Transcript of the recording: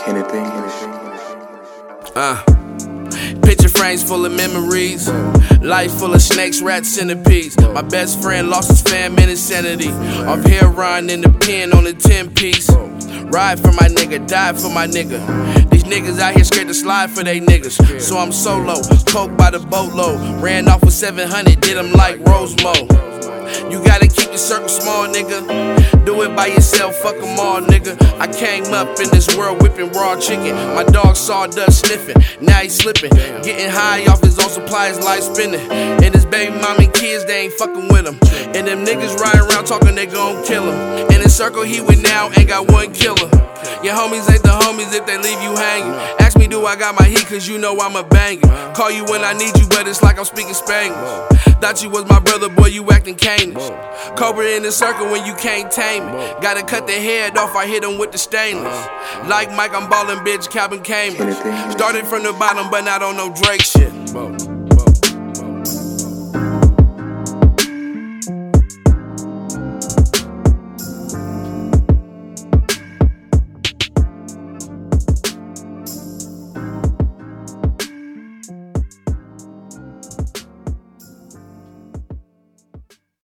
Anything. Picture frames full of memories. Life full of snakes, rats, centipedes. My best friend lost his fam in insanity. Off heroin in the pen on a 10-piece. Ride for my nigga, die for my nigga. These niggas out here scared to slide for they niggas. So I'm solo, coke by the boatload. Ran off with 700, did them like Rosemo. You gotta keep your circle small, nigga. Do it by yourself, fuck them all, nigga. I came up in this world whipping raw chicken. My dog sawdust sniffing, now he slipping. Getting high off his own supply, his life spinning. And his baby mom and kids, they ain't fucking with him. And them niggas riding around talking they gon' kill him. In the circle he with now, ain't got one killer. Your homies ain't the homies if they leave you hanging. Ask me do I got my heat cause you know I'm a banger. Call you when I need you but it's like I'm speaking Spanglish. Thought you was my brother, boy, you acting Canish. Cobra in the circle when you can't tame it. Gotta cut the head off, I hit him with the stainless. Like Mike, I'm ballin', bitch, Calvin Cambridge. Started from the bottom, but not on no Drake shit.